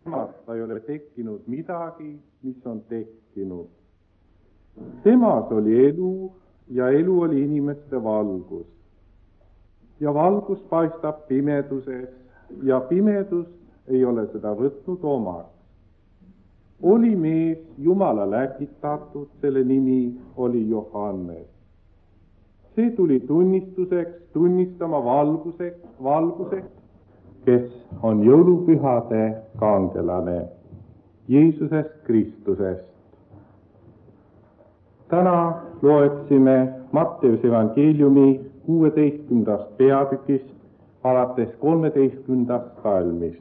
temasta ei ole tekkinud midagi, mis on tekkinud. Temas oli elu ja elu oli inimeste valgus. Ja valgus paistab pimeduses ja pimedus ei ole seda võtnud omaks. Oli mees Jumala läkitatud, selle nimi oli Johannes. See tuli tunnistuseks, tunnistama valguseks, kes on jõulupühade kangelane, Jeesusest Kristusest. Täna loeksime Matteuse evangeeliumi 16. peatükist alates 13. salmist.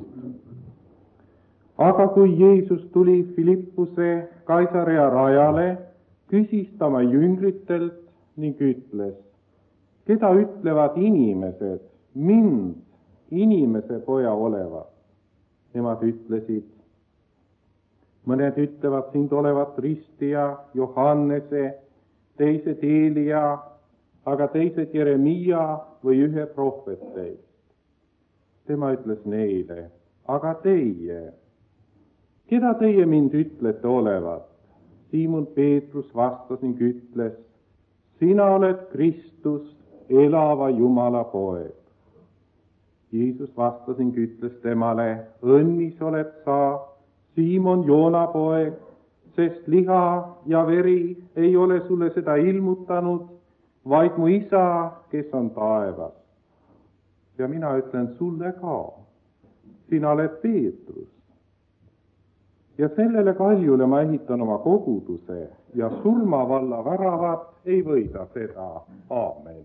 Aga kui Jeesus tuli Filippuse Kaisarea rajale, küsis ta oma jüngritelt ning ütles, keda ütlevad inimesed mind inimese poja olevat? Nemad ütlesid, mõned ütlevad sind olevat ristija, Johannese, teised Eelia, aga teised Jeremia või ühe prohveteist. Tema ütles neile, aga teie, keda teie mind ütlete olevat? Siimon Peetrus vastas ning ütles, sina oled Kristus, elava Jumala poeg. Jeesus vastas ning ütles temale, õnnis oled sa, Siimon Joona poeg, sest liha ja veri ei ole sulle seda ilmutanud, vaid mu isa, kes on taevas. Ja mina ütlen sulle ka, sina oled Peetrus. Ja sellele kaljule ma ehitan oma koguduse ja surmavalla väravad ei võida seda. Aamen.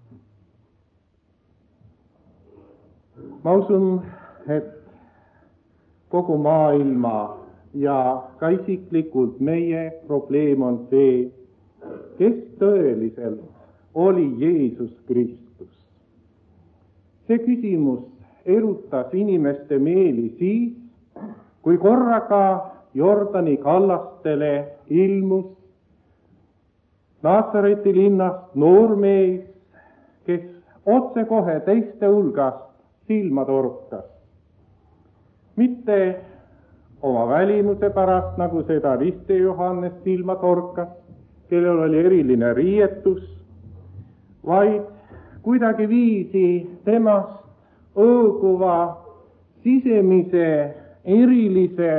Ma usun, et kogu maailma ja ka isiklikult meie probleem on see, kes tõeliselt oli Jeesus Kristus. See küsimus erutas inimeste meeli siis, kui korraga Jordani kallastele ilmus Natsareti linnast noormees, kes otsekohe teiste hulgast silma torkas. Mitte oma välimuse pärast, nagu seda riste Johannes silma torkas, kellel oli eriline riietus, vaid kuidagiviisi temast õõguva sisemise erilise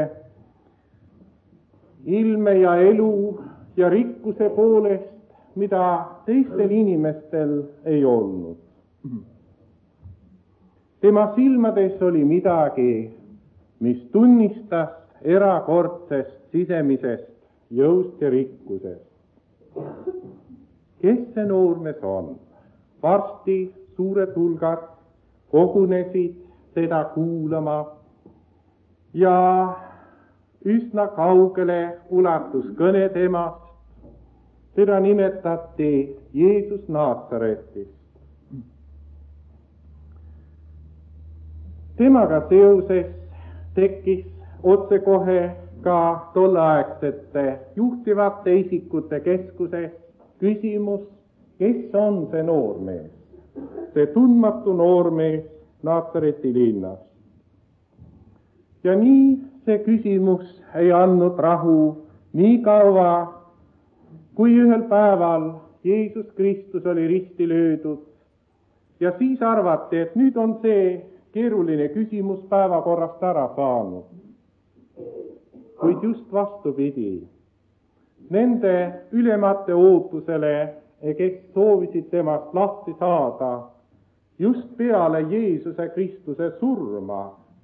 ilme ja elu ja rikkuse poolest, mida teistel inimestel ei olnud. Tema silmades oli midagi, mis tunnistas erakordsest sisemisest jõust ja rikkusest. Kes see noormees on? Varsti suured hulgad kogunesid teda kuulama ja üsna kaugele ulatus kõne temast. Teda nimetati Jeesus Natsaretist. Temaga seoses tekkis otsekohe ka tolleaegsete juhtivate isikute keskuses küsimus, kes on see noormees, see tundmatu noormees Natsareti linnas. Ja nii see küsimus ei andnud rahu nii kaua, kui ühel päeval Jeesus Kristus oli risti löödud ja siis arvati, et nüüd on see keeruline küsimus päevakorrast ära saanud. Kuid just vastupidi, nende ülemate ootusele, kes soovisid temast lahti saada, just peale Jeesuse Kristuse surma,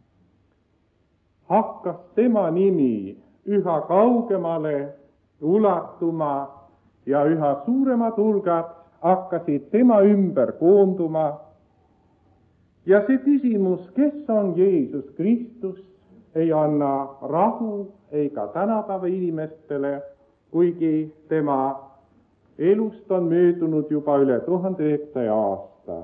hakkas tema nimi üha kaugemale ulatuma ja üha suuremad hulgad hakkasid tema ümber koonduma. Ja see küsimus, kes on Jeesus Kristus, ei anna rahu ega tänapäeva inimestele, kuigi tema elust on möödunud juba üle 1100 aasta.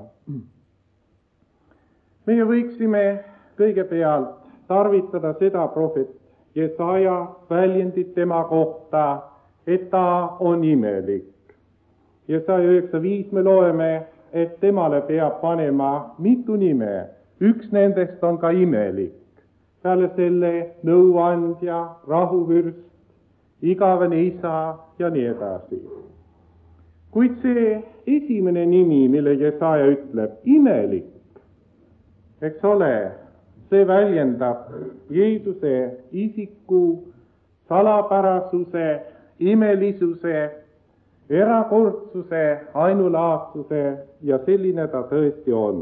Meie võiksime kõigepealt tarvitada seda prohvet Jesaja väljendit tema kohta, et ta on imelik. Jesaja 9:5 me loeme, et temale peab panema mitu nime. Üks nendest on ka imelik. peale selle nõuandja, rahuvürst, igavene isa ja nii edasi. Kuid see esimene nimi, mille Jesaja ütleb, imelik, eks ole, see väljendab Jeesuse isiku salapärasuse, imelisuse, erakordsuse, ainulaadsuse ja selline ta tõesti on.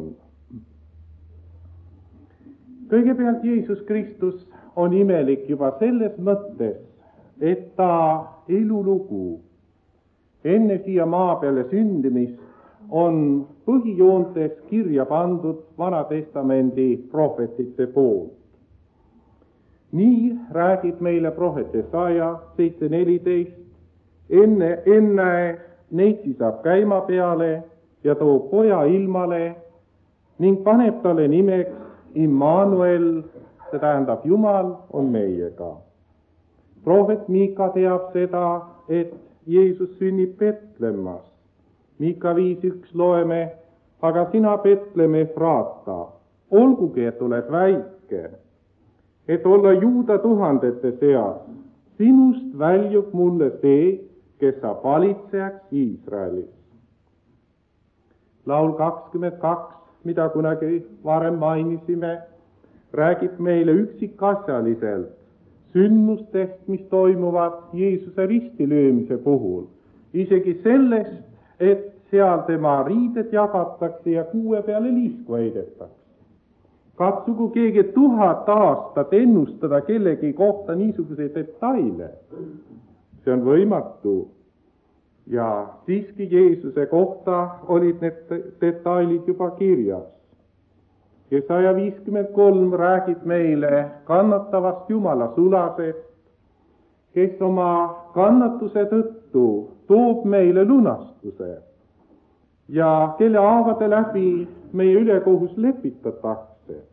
Kõigepealt Jeesus Kristus on imelik juba selles mõttes, et ta elulugu enne siia maa peale sündimist on põhijoontes kirja pandud Vana Testamendi prohvetite poolt. Nii räägib meile prohvet Jesaja 7:14, enne neitsi saab käima peale ja toob poja ilmale ning paneb talle nimeks Immanuel, see tähendab Jumal on meiega. Prohvet Miika teab seda, et Jeesus sünnib Betlemmas. Miika 5:1 loeme, aga sina Betlem Efrata, olgugi, et oled väike, et olla Juuda tuhandete seas, sinust väljub mulle see, kes saab valitsejaks Iisraelis. Laul 22, mida kunagi varem mainisime, räägib meile üksikasjaliselt sündmustest, mis toimuvad Jeesuse ristilöömise puhul. Isegi sellest, et seal tema riided jagatakse ja kuue peale liisku heidetakse. Katsugu keegi 1000 aastat ennustada kellegi kohta niisuguseid detaile. See on võimatu. Ja siiski Jeesuse kohta olid need detailid juba kirjas. Jesaja 53 räägib meile kannatavast Jumala sulasest, kes oma kannatuse tõttu toob meile lunastuse ja kelle haavade läbi meie ülekohus lepitatakse.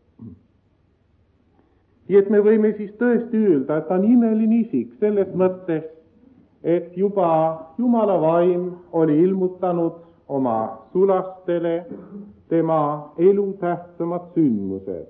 Nii et me võime siis tõesti öelda, et ta on imeline isik selles mõttes, et juba Jumala vaim oli ilmutanud oma sulastele tema elu tähtsamad sündmused.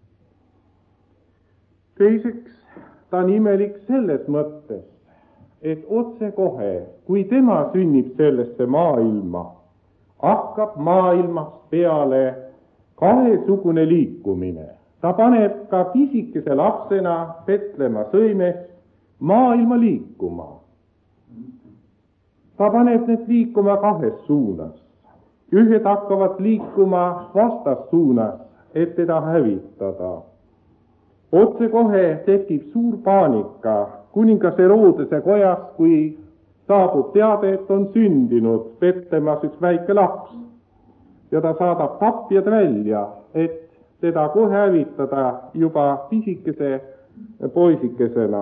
Teiseks, ta on imelik selles mõttes, et otsekohe, kui tema sünnib sellesse maailma, hakkab maailmast peale kahesugune liikumine. Ta paneb ka pisikese lapsena Betlemma sõimes maailma liikuma. Ta paneb need liikuma kahes suunas. Ühed hakkavad liikuma vastassuunas, et teda hävitada. Otsekohe tekib suur paanika kuningas Herodese kojas, kui saabub teade, et on sündinud Betlemmas üks väike laps. Ja ta saadab tapjad välja, et teda kohe hävitada juba pisikese poisikesena.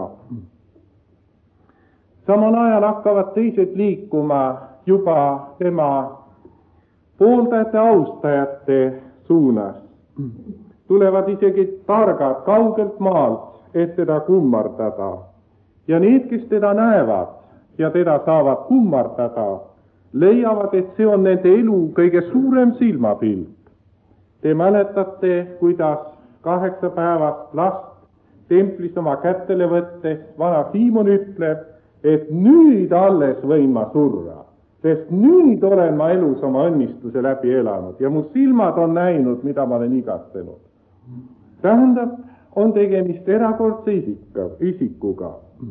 Samal ajal hakkavad teised liikuma juba tema pooldajate austajate suunas. Tulevad isegi targad kaugelt maalt, et teda kummardada. Ja need, kes teda näevad ja teda saavad kummardada, leiavad, et see on nende elu kõige suurem silmapilt. Te mäletate, kuidas 8 päevast last templis oma kättele võttes vana Siimon ütleb, et nüüd alles võin ma surra, sest nüüd olen ma elus oma õnnistuse läbi elanud ja mu silmad on näinud, mida ma olen igatsenud. Tähendab, on tegemist erakordse isikuga.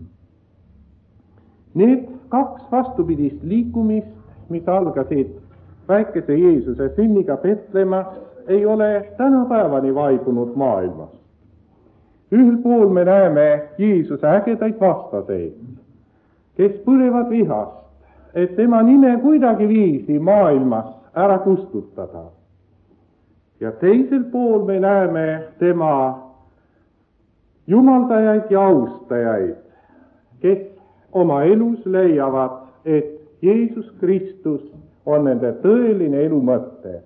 Need 2 vastupidist liikumist, mis algasid väikese Jeesuse sünniga Betlemmas, ei ole tänapäevani vaibunud maailmas. Ühel pool me näeme Jeesuse ägedaid vastaseid, kes põlevad vihast, et tema nime kuidagi viisi maailmas ära kustutada. Ja teisel pool me näeme tema jumaldajaid ja austajaid, kes oma elus leiavad, et Jeesus Kristus on nende tõeline elu mõte.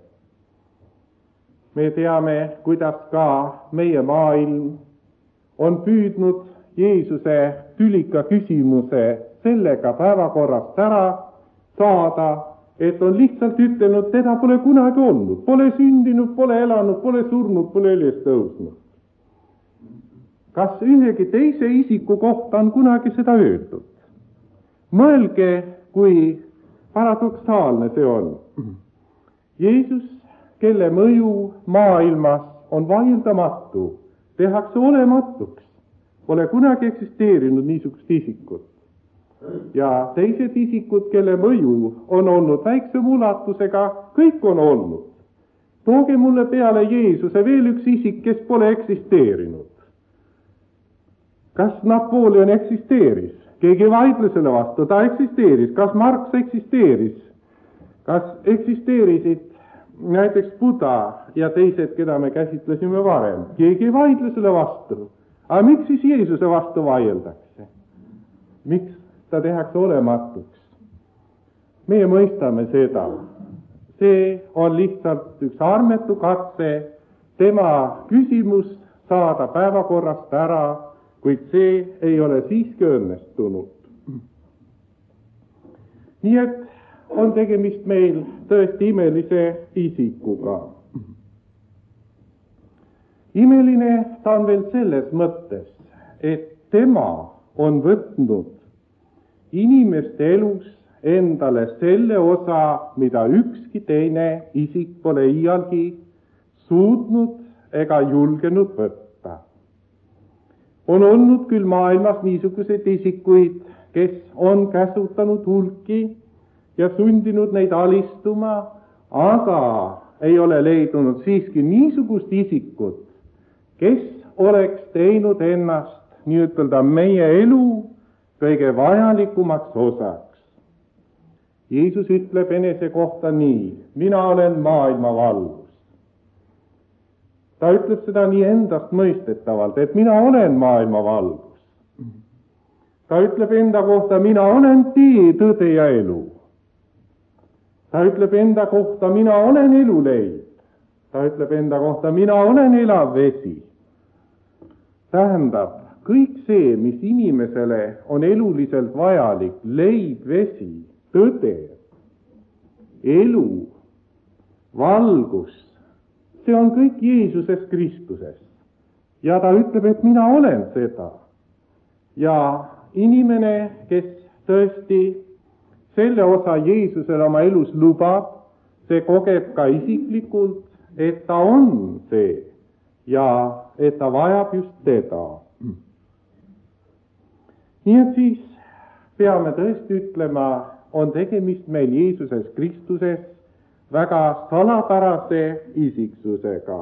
Me teame, kuidas ka meie maailm on püüdnud Jeesuse tülika küsimuse sellega päevakorrast ära saada, et on lihtsalt ütelnud, teda pole kunagi olnud, pole sündinud, pole elanud, pole surnud, pole üles tõusnud. kas ühegi teise isiku kohta on kunagi seda öeldud? Mõelge, kui paradoksaalne see on. Jeesus, kelle mõju maailmas on vaieldamatu, tehakse olematuks. Pole kunagi eksisteerinud niisugust isikut. Ja teised isikud, kelle mõju on olnud väikse ulatusega, kõik on olnud. Tooge mulle peale Jeesuse veel üks isik, kes pole eksisteerinud. Kas Napoleon eksisteeris? Keegi ei vaidle selle vastu, ta eksisteeris. Kas Marx eksisteeris? Kas eksisteerisid näiteks Buddha ja teised, keda me käsitlesime varem? Keegi ei vaidle selle vastu. Aga miks siis Jeesuse vastu vaieldakse? Miks ta tehakse olematuks? Meie mõistame seda. See on lihtsalt üks armetu katse tema küsimus saada päevakorrast ära, kuid see ei ole siiski õnnestunud. Nii et on tegemist meil tõesti imelise isikuga. Imeline ta on veel selles mõttes, et tema on võtnud inimeste elus endale selle osa, mida ükski teine isik pole iialgi suutnud ega julgenud võtta. On olnud küll maailmas niisuguseid isikuid, kes on käsutanud hulki ja sundinud neid alistuma, aga ei ole leidunud siiski niisugust isikut, kes oleks teinud ennast nii-ütelda meie elu kõige vajalikumaks osaks. Jeesus ütleb enese kohta nii, mina olen maailma valgus. Ta ütleb seda nii endast mõistetavalt, et mina olen maailma valgus. Ta ütleb enda kohta, mina olen tee, tõde ja elu. Ta ütleb enda kohta, mina olen eluleib. Ta ütleb enda kohta, mina olen elav vesi. Tähendab, kõik see, mis inimesele on eluliselt vajalik, leib, vesi, tõde, elu, valgus, see on kõik Jeesuses Kristuses. Ja ta ütleb, et mina olen seda. Ja inimene, kes tõesti selle osa Jeesusele oma elus lubab, see kogeb ka isiklikult, et ta on see ja et ta vajab just teda. Nii et siis peame tõesti ütlema, on tegemist meil Jeesuses Kristuses väga salapärase isiksusega.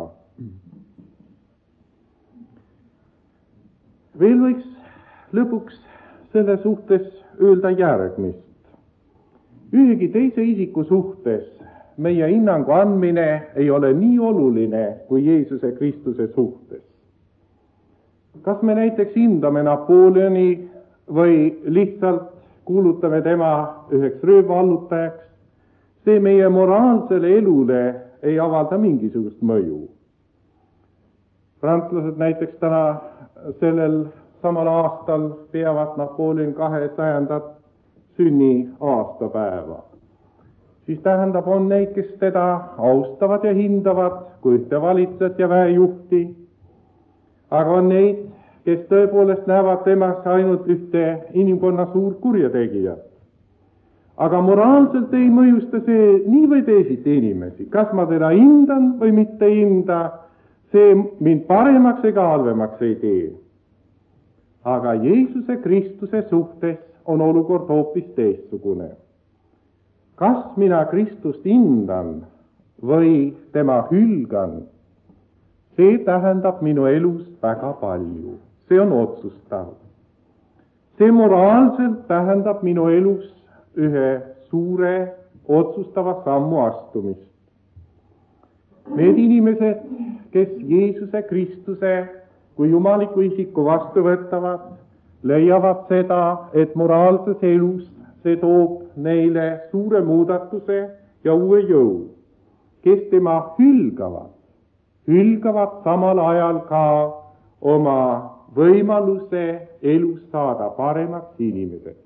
Veel võiks lõpuks selle suhtes öelda järgmist. Ühegi teise isiku suhtes meie hinnangu andmine ei ole nii oluline kui Jeesuse Kristuse suhtes. Kas me näiteks hindame Napoleoni või lihtsalt kuulutame tema üheks röövvallutajaks, see meie moraalsele elule ei avalda mingisugust mõju. Prantslased näiteks täna sellel samal aastal peavad Napoleon 200. sünniaastapäeva. Siis tähendab, on neid, kes teda austavad ja hindavad kui ühte valitsejat ja väejuhti, aga on neid, kes tõepoolest näevad temasse ainult ühte inimkonna suurt kurjategijat. Aga moraalselt ei mõjusta see nii või teisiti inimesi. Kas ma teda hindan või mitte hinda, see mind paremaks ega halvemaks ei tee. Aga Jeesuse Kristuse suhtes on olukord hoopis teistsugune. Kas mina Kristust hindan või tema hülgan, see tähendab minu elus väga palju. See on otsustav. See moraalselt tähendab minu elus ühe suure otsustava sammu astumist. Need inimesed, kes Jeesuse Kristuse kui jumaliku isiku vastu võtavad, leiavad seda, et moraalses elus see toob neile suure muudatuse ja uue jõu. Kes tema hülgavad samal ajal ka oma võimaluse elus saada paremaks inimeseks.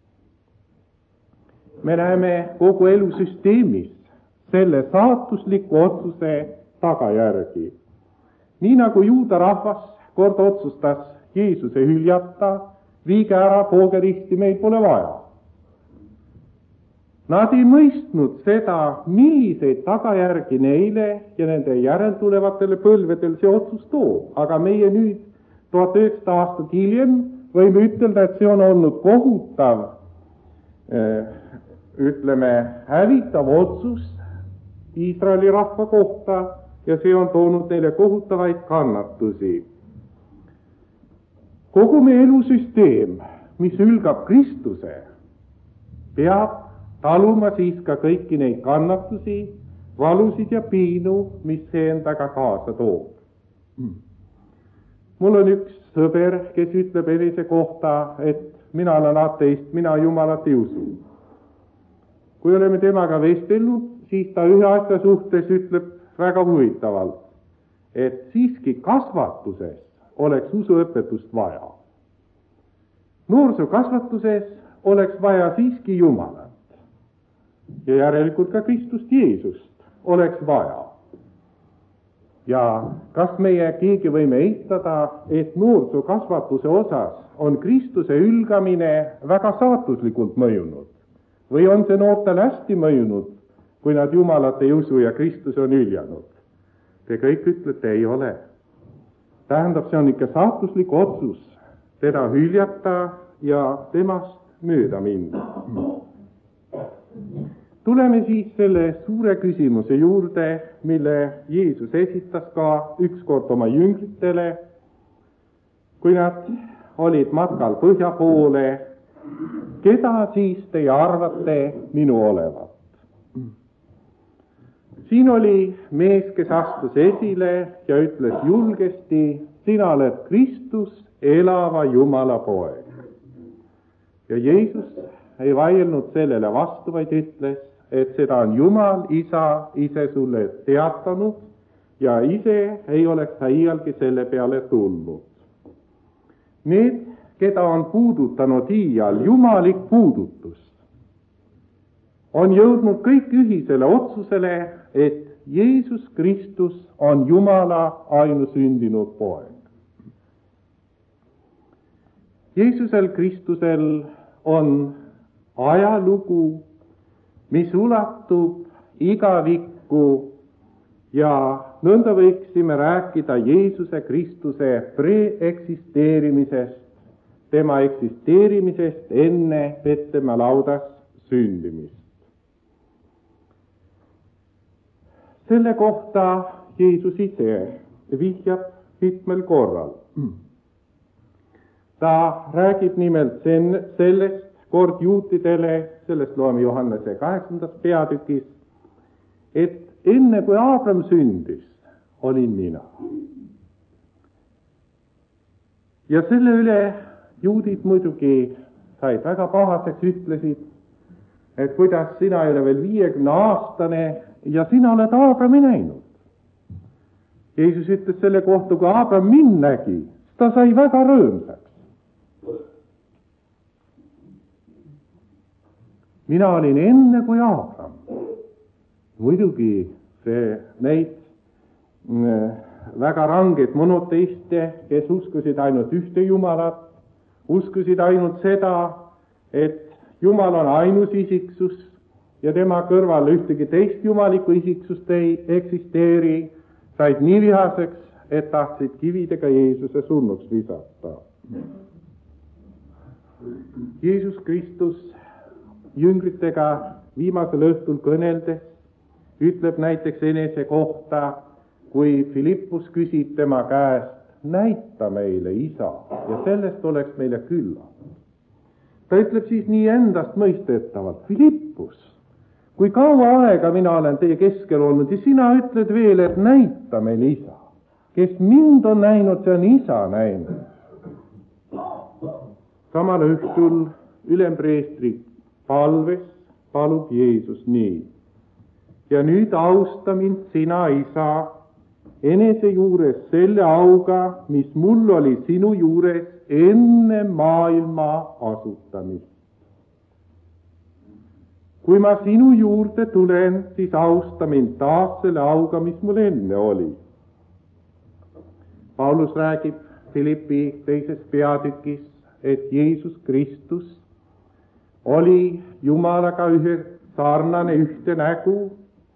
Me näeme kogu elusüsteemis selle saatusliku otsuse tagajärgi. Nii nagu juuda rahvas kord otsustas Jeesuse hüljata, viige ära, tooge risti, meil pole vaja. Nad ei mõistnud seda, milliseid tagajärgi neile ja nende järeltulevatele põlvedel see otsus toob. Aga meie nüüd 1900 aastat hiljem võime ütelda, et see on olnud kohutav, hävitav otsus Iisraeli rahva kohta ja see on toonud neile kohutavaid kannatusi. Kogu meie elusüsteem, mis ülgab Kristuse, peab taluma siis ka kõiki neid kannatusi, valusid ja piinu, mis see endaga kaasa toob. Mul on üks sõber, kes ütleb enese kohta, et mina olen ateist, mina Jumalat ei usu. Kui oleme temaga vestelnud, siis ta ühe asja suhtes ütleb väga huvitavalt, et siiski kasvatuses oleks usuõpetust vaja. Noorsokasvatuses oleks vaja siiski Jumalat ja järelikult ka Kristust Jeesust oleks vaja. Ja kas meie keegi võime eitada, et noorsokasvatuse osas on Kristuse ülgamine väga saatuslikult mõjunud või on see noortel hästi mõjunud, kui nad Jumalat ei usu ja Kristus on üljanud? Te kõik ütlete, ei ole. Tähendab, see on ikka saatuslik otsus teda hüljata ja temast mööda minna. Tuleme siis selle suure küsimuse juurde, mille Jeesus esitas ka ükskord oma jüngritele, kui nad olid matkal põhja poole. Keda siis teie arvate minu olevat? Siin oli mees, kes astus esile ja ütles julgesti, sina oled Kristus, elava Jumala poeg. Ja Jeesus ei vaielnud sellele vastu, vaid ütles, et seda on Jumal, Isa ise sulle teatanud ja ise ei oleks ta iialgi selle peale tulnud. Need, keda on puudutanud iial jumalik puudutus, on jõudnud kõik ühisele otsusele, et Jeesus Kristus on Jumala ainusündinud poeg. Jeesusel Kristusel on ajalugu, mis ulatub igavikku ja nõnda võiksime rääkida Jeesuse Kristuse preeksisteerimisest, tema eksisteerimisest enne Petlemaa laudas sündimist. Selle kohta Jeesus ise vihjab mitmel korral. Ta räägib nimelt sellest kord juutidele, sellest loeme Johannese 8. peatükis, et enne kui Abraham sündis, olin mina. Ja selle üle juudid muidugi said väga pahaseks, ütlesid, et kuidas sina ei ole veel 50-aastane ja sina oled Abrahami näinud. Jeesus ütles selle kohta, kui Abraham mind nägi, ta sai väga rõõmsaks. Mina olin enne kui Abraham. Muidugi see neid väga rangeid monoteiste, kes uskusid ainult ühte Jumalat, uskusid ainult seda, et Jumal on ainus isiksus ja tema kõrval ühtegi teist jumalikku isiksust ei eksisteeri, said nii vihaseks, et tahtsid kividega Jeesuse surnuks visata. Jeesus Kristus jüngritega viimasel õhtul kõneldes ütleb näiteks enese kohta, kui Filippus küsib tema käest, näita meile Isa ja sellest oleks meile külla. Ta ütleb siis nii endast mõistetavalt, Filippus, kui kaua aega mina olen teie keskel olnud ja sina ütled veel, et näita meile Isa. Kes mind on näinud, see on Isa näinud. Samal õhtul ülempreestri palves palub Jeesus nii. Ja nüüd austa mind sina, Isa, enese juures selle auga, mis mul oli sinu juures enne maailma asutamist. Kui ma sinu juurde tulen, siis austa mind taas selle auga, mis mul enne oli. Paulus räägib Philippi 2. peatükis, et Jeesus Kristus oli Jumalaga sarnane ühte nägu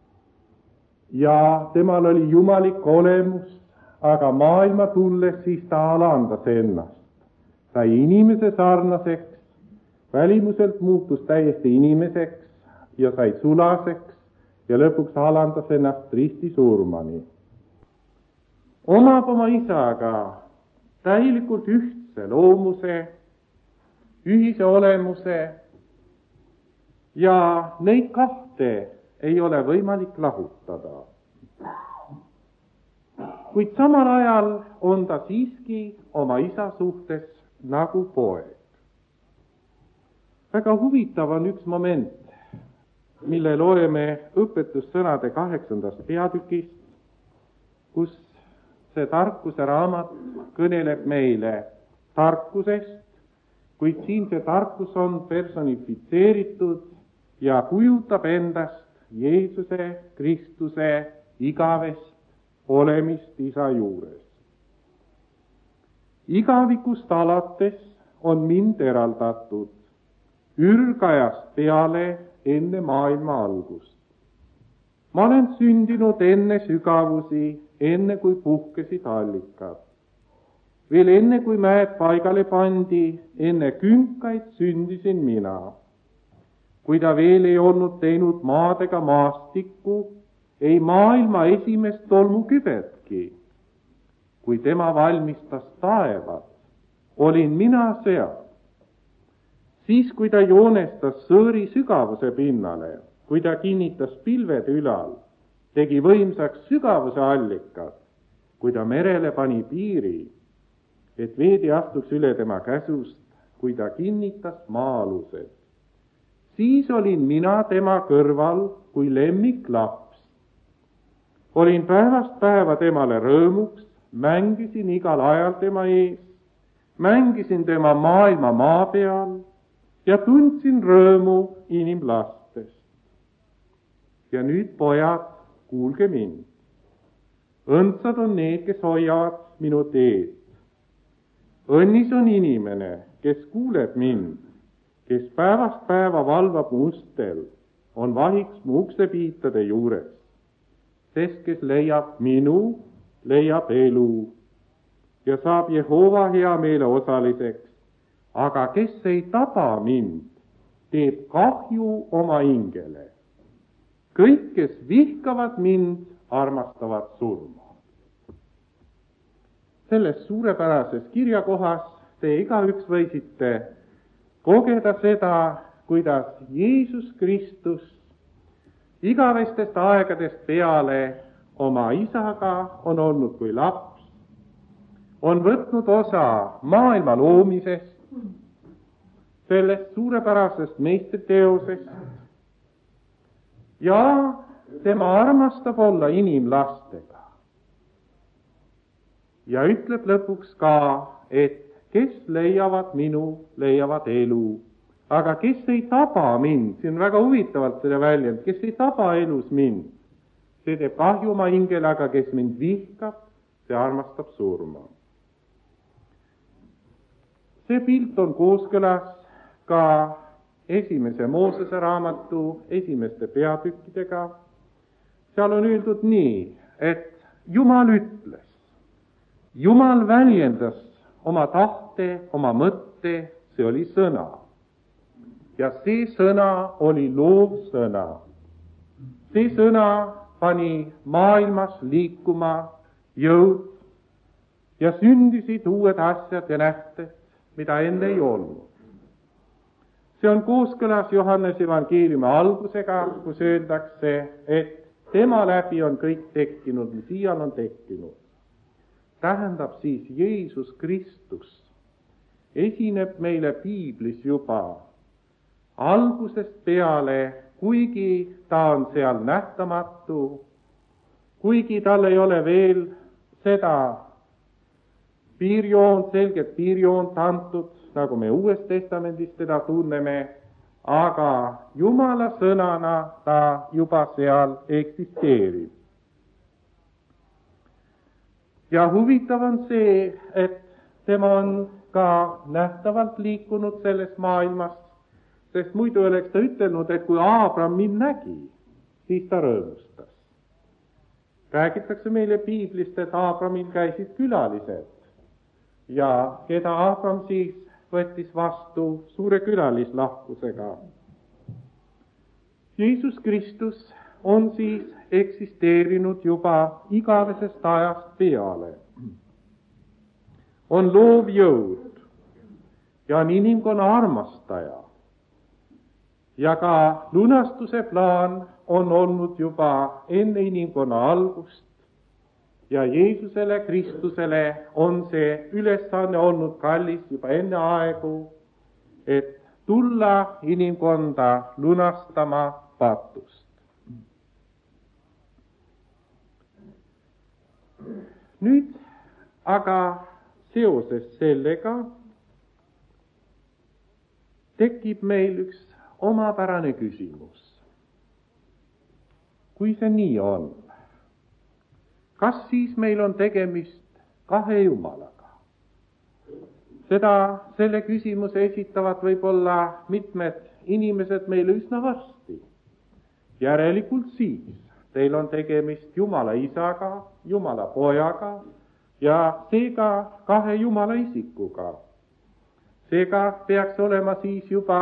ja temal oli jumalik olemus, aga maailma tulles siis ta alandas ennast. Sai inimese sarnaseks, välimuselt muutus täiesti inimeseks ja sai sulaseks ja lõpuks alandas ennast ristisurmani. Omab oma isaga täielikult ühtse loomuse, ühise olemuse ja neid kahte ei ole võimalik lahutada. Kuid samal ajal on ta siiski oma isa suhtes nagu poeg. Väga huvitav on üks moment, mille loeme õpetussõnade 8. peatükist, kus see tarkuse raamat kõneleb meile tarkusest, kuid siin see tarkus on personifitseeritud ja kujutab endast Jeesuse Kristuse igavest olemist isa juures. Igavikust alates on mind eraldatud ürgajast peale enne maailma algust. Ma olen sündinud enne sügavusi, enne kui puhkesid allikad. Veel enne kui mäed paigale pandi, enne künkaid sündisin mina. Kui ta veel ei olnud teinud maadega maastikku, ei maailma esimest tolmukübetki. Kui tema valmistas taevad, olin mina seal. Siis, kui ta joonestas sõõri sügavuse pinnale, kui ta kinnitas pilved ülal, tegi võimsaks sügavuse allikad, kui ta merele pani piiri, et veedi astuks üle tema käsust, kui ta kinnitas maa-alused. Siis olin mina tema kõrval kui lemmiklaps. Olin päevast päeva temale rõõmuks, mängisin igal ajal tema ees, mängisin tema maailma maa peal ja tundsin rõõmu inimlastest. Ja nüüd, pojad, kuulge mind. Õndsad on need, kes hoiavad minu teed. Õnnis on inimene, kes kuuleb mind, kes päevast päeva valvab mu ustel, on vahiks mu uksepiitade juures. Sest kes leiab minu, leiab elu ja saab Jehova hea meele osaliseks. Aga kes ei taba mind, teeb kahju oma hingele. Kõik, kes vihkavad mind, armastavad surma. Selles suurepärases kirjakohas te igaüks võisite kogeda seda, kuidas Jeesus Kristus igavestest aegadest peale oma isaga on olnud kui laps, on võtnud osa maailma loomisest, sellest suurepärasest meistriteosest ja tema armastab olla inimlastega. Ja ütleb lõpuks ka, et kes leiavad minu, leiavad elu. Aga kes ei taba mind, siin väga huvitavalt seda väljend, kes ei taba elus mind, see teeb kahju oma hingele, aga kes mind vihkab, see armastab surma. See pilt on kooskõlas ka esimese Moosese raamatu esimeste peatükkidega. Seal on öeldud nii, et Jumal ütles, Jumal väljendas oma tahte, oma mõtte, see oli sõna. Ja see sõna oli loovsõna. See sõna pani maailmas liikuma jõud ja sündisid uued asjad ja nähted, mida enne ei olnud. See on kooskõlas Johannese evangeeliumi algusega, kus öeldakse, et tema läbi on kõik tekkinud, mis siial on tekkinud. Tähendab siis Jeesus Kristus esineb meile piiblis juba algusest peale, kuigi ta on seal nähtamatu, kuigi tal ei ole veel seda piirjoont, selget piirjoont antud, nagu me Uues Testamendis teda tunneme, aga Jumala sõnana ta juba seal eksisteerib. Ja huvitav on see, et tema on ka nähtavalt liikunud selles maailmas, sest muidu oleks ta ütelnud, et kui Abraham mind nägi, siis ta rõõmustas. Räägitakse meile piiblist, et Abrahamil käisid külalised ja keda Abraham siis võttis vastu suure külalislahkusega. Jeesus Kristus on siis eksisteerinud juba igavesest ajast peale. On loov jõud ja on inimkonna armastaja. Ja ka lunastuse plaan on olnud juba enne inimkonna algust ja Jeesusele Kristusele on see ülesanne olnud kallis juba enne aegu, et tulla inimkonda lunastama patust. Nüüd aga seoses sellega tekib meil üks omapärane küsimus. Kui see nii on, kas siis meil on tegemist kahe jumalaga? Selle küsimuse esitavad võib-olla mitmed inimesed meile üsna varsti. Järelikult siis teil on tegemist Jumala isaga, Jumala pojaga ja seega kahe Jumala isikuga. Seega peaks olema siis juba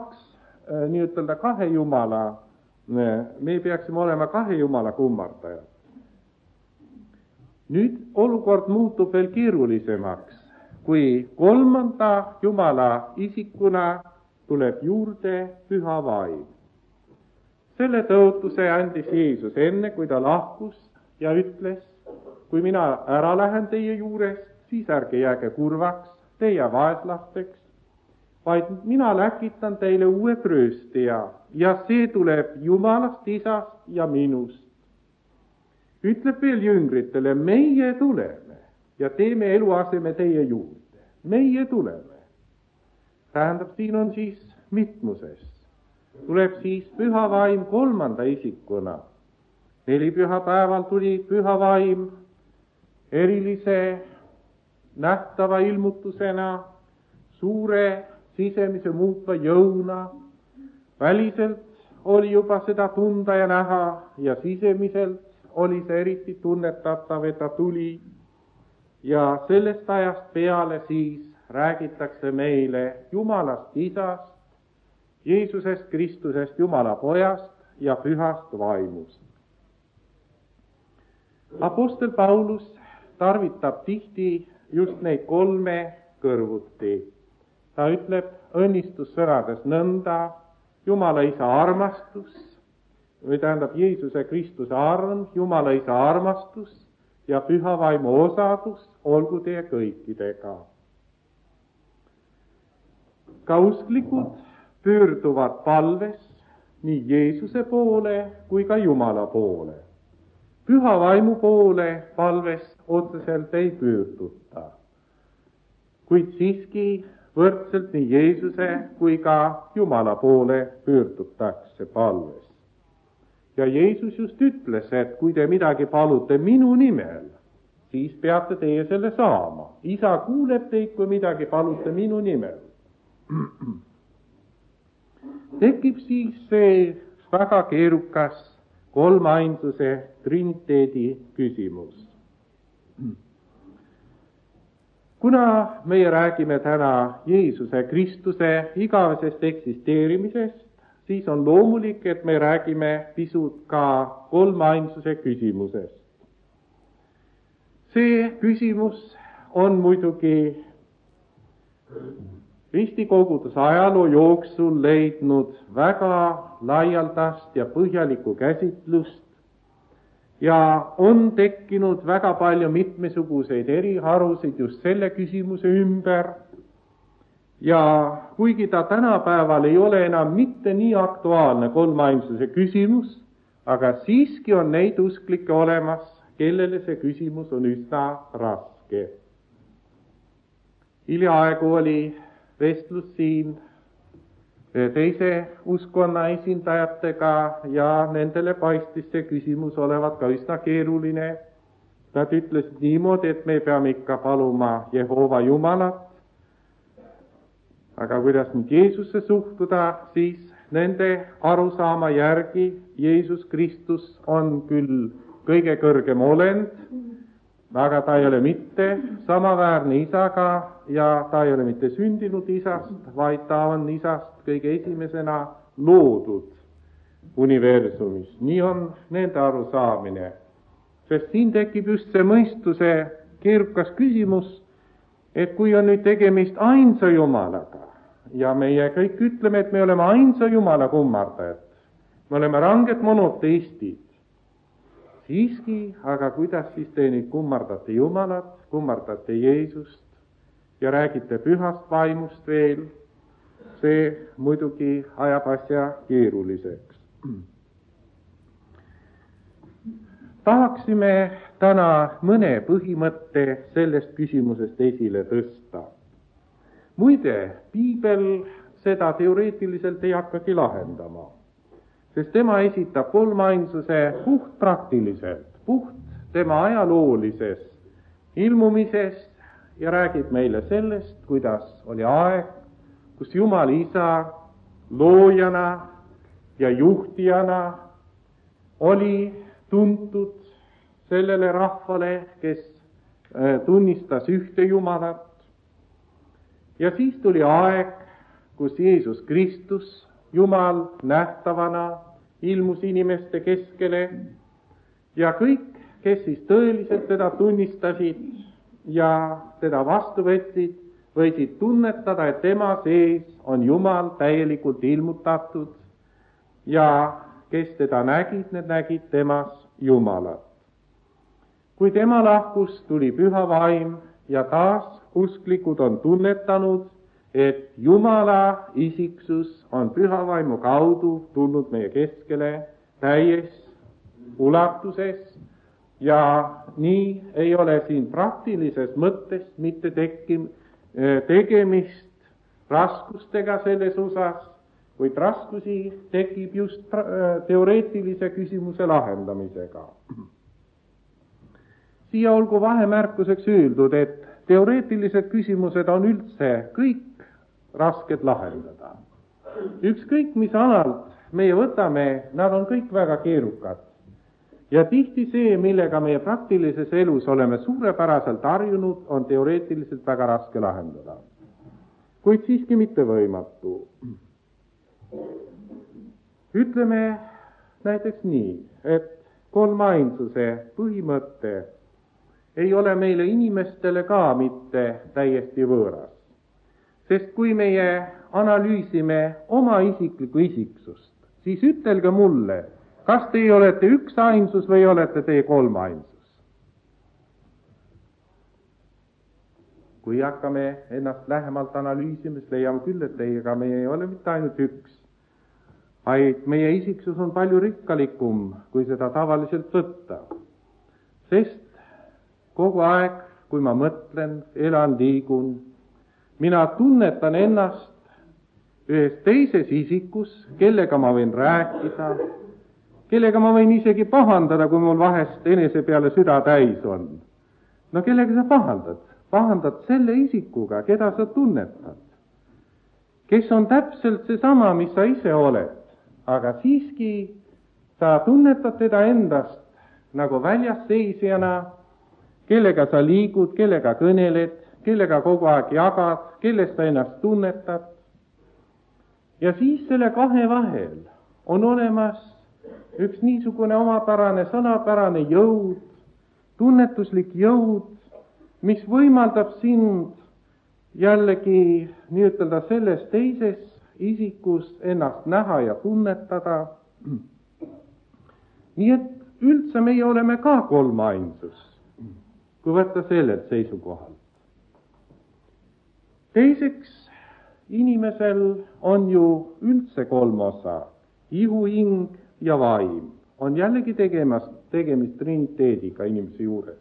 kahe Jumala, me peaksime olema kahe Jumala kummardajad. Nüüd olukord muutub veel keerulisemaks, kui kolmanda Jumala isikuna tuleb juurde Püha Vaim. Selle tõotuse andis Jeesus enne, kui ta lahkus ja ütles, kui mina ära lähen teie juurest, siis ärge jääge kurvaks, teie vaeslasteks, vaid mina läkitan teile uue prööstija ja see tuleb Jumalast Isast ja minust. Ütleb veel jüngritele, meie tuleme ja teeme eluaseme teie juurde. Meie tuleme. Tähendab, siin on siis mitmuses. Tuleb siis Püha Vaim kolmanda isikuna. Nelipühapäeval tuli Püha Vaim erilise nähtava ilmutusena, suure sisemise muutva jõuna. Väliselt oli juba seda tunda ja näha ja sisemiselt oli see eriti tunnetatav, et ta tuli. Ja sellest ajast peale siis räägitakse meile Jumalast Isast, Jeesusest Kristusest, Jumala pojast ja Pühast Vaimust. Apostel Paulus tarvitab tihti just neid kolme kõrvuti. Ta ütleb õnnistussõnades nõnda, Jumala Isa armastus, või tähendab Jeesuse Kristuse arm, Jumala Isa armastus ja Püha Vaimu osadus olgu teie kõikidega. Ka usklikud pöörduvad palves nii Jeesuse poole kui ka Jumala poole. Püha Vaimu poole palves otseselt ei pöörduta, kuid siiski võrdselt nii Jeesuse kui ka Jumala poole pöördutakse palves. Ja Jeesus just ütles, et kui te midagi palute minu nimel, siis peate teie selle saama. Isa kuuleb teid, kui midagi palute minu nimel. Tekib siis see väga keerukas kolmainsuse triniteedi küsimus. Kuna meie räägime täna Jeesuse Kristuse igavesest eksisteerimisest, siis on loomulik, et me räägime pisut ka kolmainsuse küsimusest. See küsimus on muidugi ristikoguduse ajaloo jooksul leidnud väga laialdast ja põhjalikku käsitlust ja on tekkinud väga palju mitmesuguseid eriharusid just selle küsimuse ümber. Ja kuigi ta tänapäeval ei ole enam mitte nii aktuaalne kolmainsuse küsimus, aga siiski on neid usklikke olemas, kellele see küsimus on üsna raske. Hiljaaegu oli vestlus siin teise uskonna esindajatega ja nendele paistis see küsimus olevat ka üsna keeruline Nad ütlesid niimoodi, et me peame ikka paluma Jehova Jumalat. Aga kuidas nüüd Jeesusse suhtuda, siis nende arusaama järgi Jeesus Kristus on küll kõige kõrgem olend, aga ta ei ole mitte samaväärne isaga ja ta ei ole mitte sündinud isast, vaid ta on isast kõige esimesena loodud universumis. Nii on nende arusaamine. Sest siin tekib just see mõistuse keerukas küsimus, et kui on nüüd tegemist ainsa Jumalaga ja meie kõik ütleme, et me oleme ainsa Jumala kummardajad, me oleme ranged monoteistid, siiski, aga kuidas siis te nüüd kummardate Jumalat, kummardate Jeesust ja räägite pühast vaimust veel, see muidugi ajab asja keeruliseks. Tahaksime täna mõne põhimõtte sellest küsimusest esile tõsta. Muide, Piibel seda teoreetiliselt ei hakkagi lahendama, sest tema esitab kolmainsuse puht praktiliselt, puht tema ajaloolises ilmumises ja räägib meile sellest, kuidas oli aeg, kus Jumal Isa loojana ja juhtijana oli tuntud sellele rahvale, kes tunnistas ühte Jumalat. Ja siis tuli aeg, kus Jeesus Kristus, Jumal nähtavana, ilmus inimeste keskele ja kõik, kes siis tõeliselt teda tunnistasid ja teda vastu võtsid, võisid tunnetada, et tema sees on Jumal täielikult ilmutatud ja kes teda nägid, need nägid temas Jumalat. Kui tema lahkus, tuli püha vaim ja taas usklikud on tunnetanud, et Jumala isiksus on püha vaimu kaudu tulnud meie keskele täies ulatuses ja nii ei ole siin praktilises mõttes mitte tegemist raskustega selles osas, kuid raskusi tekib just teoreetilise küsimuse lahendamisega. Siia olgu vahemärkuseks öeldud, et teoreetilised küsimused on üldse kõik rasked lahendada. Ükskõik mis alalt meie võtame, nad on kõik väga keerukad. Ja tihti see, millega meie praktilises elus oleme suurepäraselt harjunud, on teoreetiliselt väga raske lahendada. Kuid siiski mitte võimatu. Ütleme näiteks nii, et kolmainsuse põhimõte ei ole meile inimestele ka mitte täiesti võõras. Sest kui meie analüüsime oma isiklikku isiksust, siis ütelge mulle, kas teie olete üks ainsus või olete teie kolmainsus? Kui hakkame ennast lähemalt analüüsima, siis leiame küll, et teiega meie ei ole mitte ainult üks, vaid meie isiksus on palju rikkalikum, kui seda tavaliselt võtta. Sest kogu aeg, kui ma mõtlen, elan, liigun, mina tunnetan ennast ühes teises isikus, kellega ma võin rääkida, kellega ma võin isegi pahandada, kui mul vahest enese peale süda täis on. No kellega sa pahandad? Pahandad selle isikuga, keda sa tunnetad, kes on täpselt seesama, mis sa ise oled, aga siiski sa tunnetad teda endast nagu väljas seisjana, kellega sa liigud, kellega kõneled, kellega kogu aeg jagad, kellest sa ennast tunnetad. Ja siis selle kahe vahel on olemas üks niisugune omapärane, sõnapärane jõud, tunnetuslik jõud, mis võimaldab sind jällegi nii-ütelda selles teises isikus ennast näha ja tunnetada. Nii et üldse meie oleme ka kolmainsus, kui võtta sellelt seisukohalt. Teiseks, inimesel on ju üldse kolm osa, ihu, hing ja vaim. On jällegi tegemist triniteediga inimese juures.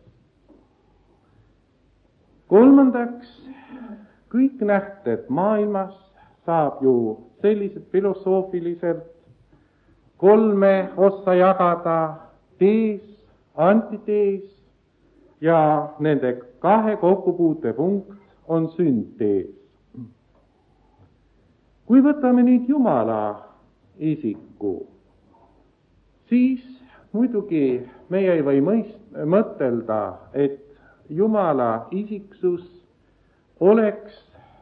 Kolmandaks, kõik nähted maailmas saab ju sellised filosoofiliselt kolme ossa jagada, tees, antitees ja nende kahe kokkupuutepunkt on süntees. Kui võtame nüüd Jumala isiku, siis muidugi meie ei või mõtelda, et Jumala isiksus oleks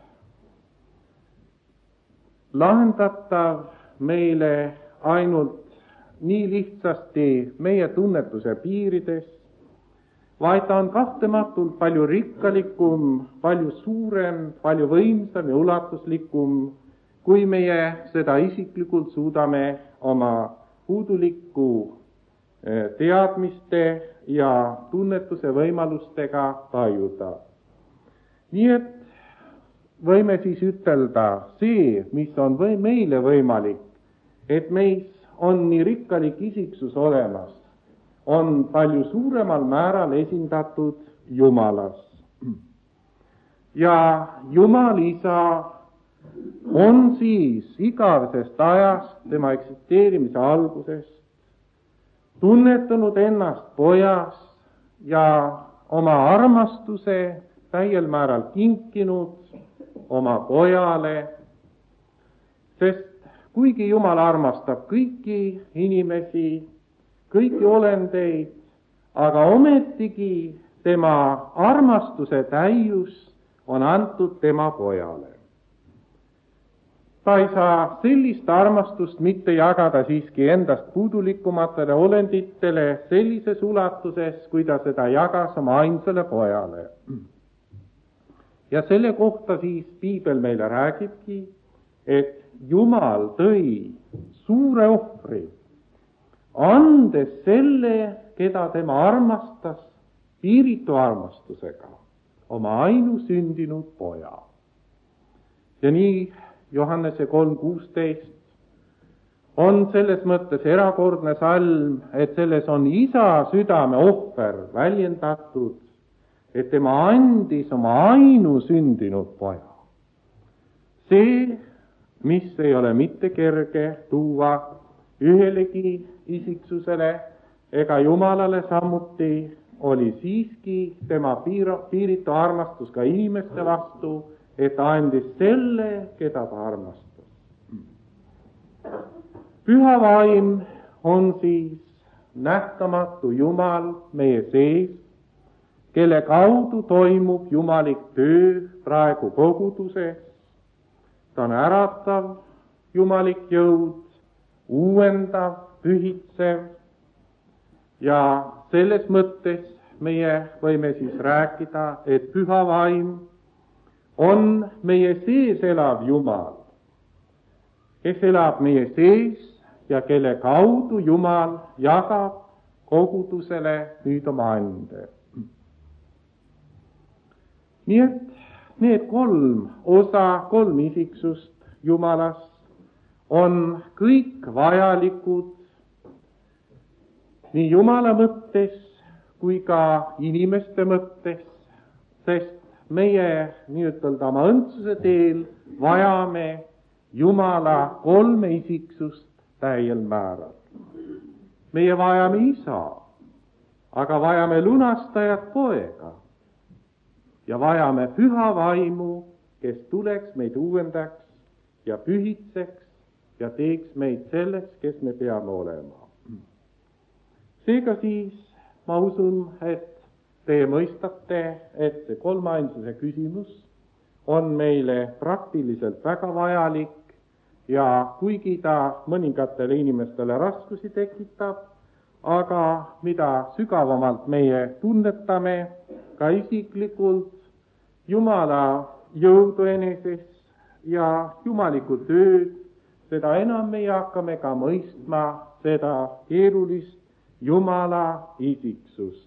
lahendatav meile ainult nii lihtsasti meie tunnetuse piirides, vaid ta on kahtlematult palju rikkalikum, palju suurem, palju võimsam ja ulatuslikum, kui meie seda isiklikult suudame oma puuduliku teadmiste ja tunnetuse võimalustega tajuda. Nii et võime siis ütelda, see, mis on meile võimalik, et meis on nii rikkalik isiksus olemas, on palju suuremal määral esindatud Jumalas. Ja Jumal Isa on siis igavesest ajast, tema eksisteerimise algusest, tunnetanud ennast pojas ja oma armastuse täiel määral kinkinud oma pojale, sest kuigi Jumal armastab kõiki inimesi, kõiki olendeid, aga ometigi tema armastuse täius on antud tema pojale. Ta ei saa sellist armastust mitte jagada siiski endast puudulikumatele olenditele sellises ulatuses, kui ta seda jagas oma ainsale pojale. Ja selle kohta siis piibel meile räägibki, et Jumal tõi suure ohvri, andes selle, keda tema armastas, piiritu armastusega, oma ainusündinud poja. Ja nii Johannese 3:16 on selles mõttes erakordne salm, et selles on isa südame ohver väljendatud, et tema andis oma ainusündinud poja. See, mis ei ole mitte kerge tuua ühelegi isiksusele ega Jumalale samuti, oli siiski tema piiritu armastus ka inimeste vastu, et ta andis selle, keda ta armastas. Püha vaim on siis nähtamatu Jumal meie sees, kelle kaudu toimub jumalik töö praegu koguduses. Ta on äratav jumalik jõud, uuendav, pühitsev ja selles mõttes meie võime siis rääkida, et püha vaim on meie sees elav Jumal, kes elab meie sees ja kelle kaudu Jumal jagab kogudusele nüüd oma ande. Nii et need kolm osa, kolm isiksust Jumalast on kõik vajalikud nii Jumala mõttes kui ka inimeste mõttes, sest meie nii-ütelda oma õndsuse teel vajame Jumala kolme isiksust täiel määral. Meie vajame isa, aga vajame lunastajat poega ja vajame püha vaimu, kes tuleks meid uuendaks ja pühitseks ja teeks meid selleks, kes me peame olema. Seega siis ma usun, et teie mõistate, et see kolmainsuse küsimus on meile praktiliselt väga vajalik ja kuigi ta mõningatele inimestele raskusi tekitab, aga mida sügavamalt meie tunnetame ka isiklikult Jumala jõudu eneses ja jumalikku tööd, seda enam meie hakkame ka mõistma seda keerulist Jumala isiksust.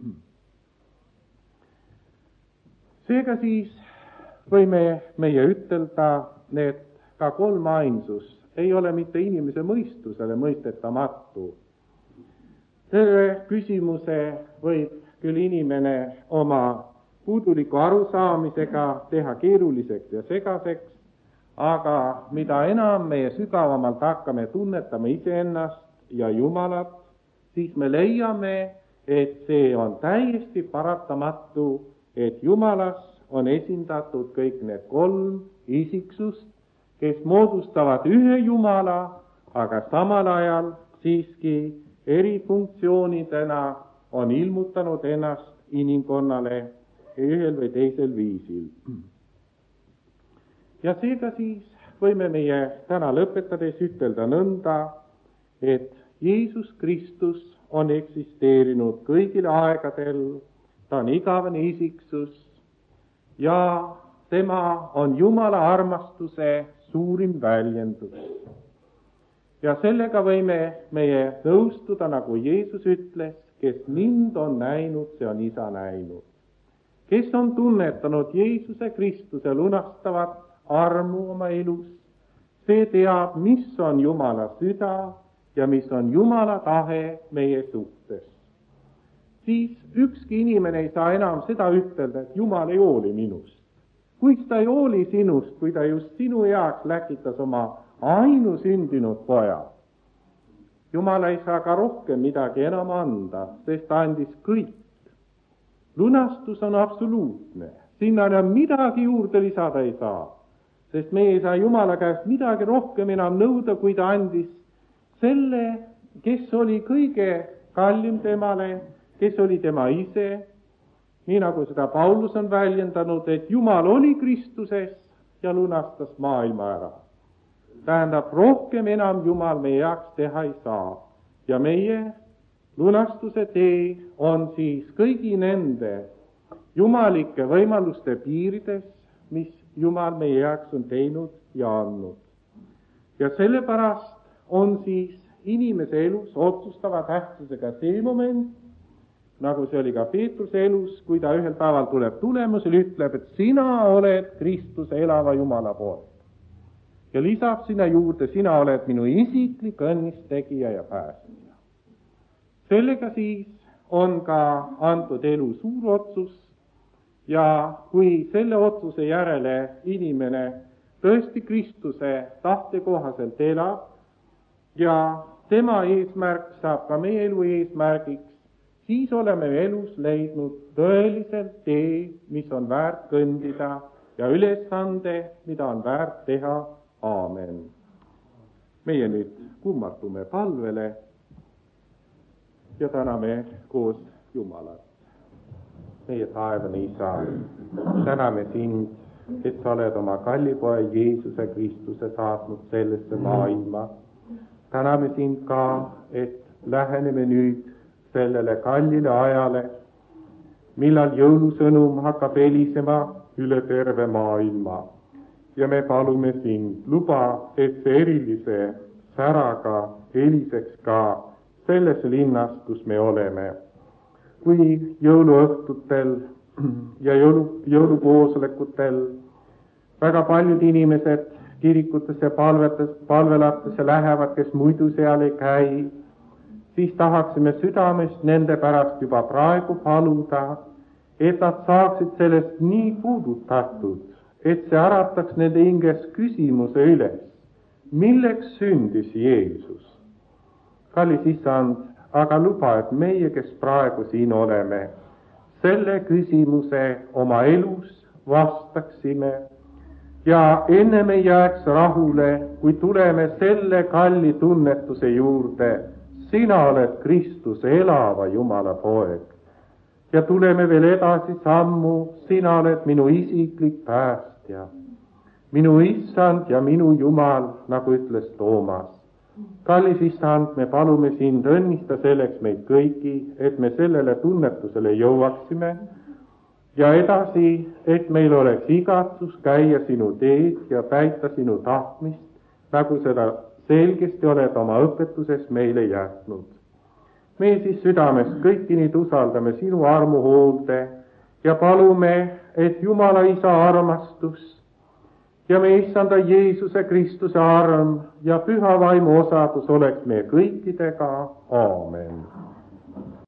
Seega siis võime meie ütelda, et ka kolmainsus ei ole mitte inimese mõistusele mõistetamatu. Selle küsimuse võib küll inimene oma puuduliku arusaamisega teha keeruliseks ja segaseks, aga mida enam meie sügavamalt hakkame tunnetama iseennast ja Jumalat, siis me leiame, et see on täiesti paratamatu, et Jumalas on esindatud kõik need kolm isiksust, kes moodustavad ühe Jumala, aga samal ajal siiski erifunktsioonidena on ilmutanud ennast inimkonnale ühel või teisel viisil. Ja seega siis võime meie täna lõpetades ütelda nõnda, et Jeesus Kristus on eksisteerinud kõigil aegadel, ta on igavene isiksus ja tema on Jumala armastuse suurim väljendus. Ja sellega võime meie nõustuda, nagu Jeesus ütles, kes mind on näinud, see on Isa näinud. Kes on tunnetanud Jeesuse Kristuse lunastavat armu oma elus, see teab, mis on Jumala süda ja mis on Jumala tahe meie suhtes. Siis ükski inimene ei saa enam seda ütelda, et Jumal ei hooli minust. Kui ta ei hooli sinust, kui ta just sinu heaks läkitas oma ainusündinud poja, Jumal ei saa ka rohkem midagi enam anda, sest ta andis kõik. Lunastus on absoluutne, sinna enam midagi juurde lisada ei saa, sest me ei saa Jumala käest midagi rohkem enam nõuda, kui ta andis selle, kes oli kõige kallim temale, kes oli tema ise, nii nagu seda Paulus on väljendanud, et Jumal oli Kristuses ja lunastas maailma ära. Tähendab, rohkem enam Jumal meie jaoks teha ei saa. Ja meie lunastuse tee on siis kõigi nende jumalike võimaluste piirides, mis Jumal meie jaoks on teinud ja andnud. Ja sellepärast on siis inimese elus otsustava tähtsusega see moment, nagu see oli ka Peetruse elus, kui ta ühel päeval tuleb tulemusel, ütleb, et sina oled Kristuse elava Jumala poeg. Ja lisab sinna juurde, sina oled minu isiklik õnnistegija ja päästja. Sellega siis on ka antud elu suur otsus ja kui selle otsuse järele inimene tõesti Kristuse tahte kohaselt elab ja tema eesmärk saab ka meie elu eesmärgiks, siis oleme elus leidnud tõeliselt tee, mis on väärt kõndida ja ülesande, mida on väärt teha. Aamen. Meie nüüd kummardume palvele ja täname koos Jumalat. Meie taevane Isa, täname sind, et sa oled oma kallipoja Jeesuse Kristuse saatnud sellesse maailma. Täname sind ka, et läheneme nüüd sellele kallile ajale, millal jõulusõnum hakkab helisema üle terve maailma. Ja me palume sind, luba, et see erilise säraga heliseks ka selles linnas, kus me oleme. Kui jõuluõhtutel ja jõulukoosolekutel väga paljud inimesed kirikutesse palvelatesse lähevad, kes muidu seal ei käi, siis tahaksime südamest nende pärast juba praegu paluda, et nad saaksid sellest nii puudutatud, et see ärataks nende hinges küsimuse üles, milleks sündis Jeesus. Kallis Issand, aga luba, et meie, kes praegu siin oleme, selle küsimuse oma elus vastaksime ja ennem ei jääks rahule, kui tuleme selle kalli tunnetuse juurde, sina oled Kristuse elava Jumala poeg. Ja tuleme veel edasi sammu, sina oled minu isiklik päästja, minu Issand ja minu Jumal, nagu ütles Toomas. Kallis Issand, me palume sind, õnnista selleks meid kõiki, et me sellele tunnetusele jõuaksime ja edasi, et meil oleks igatsus käia sinu teed ja täita sinu tahtmist, nagu seda selgesti oled oma õpetuses meile jätnud. Me siis südames kõiki neid usaldame sinu armuhoolde ja palume, et Jumala Isa armastus ja me Issanda Jeesuse Kristuse arm ja püha vaimu osadus oleks meie kõikidega. Aamen.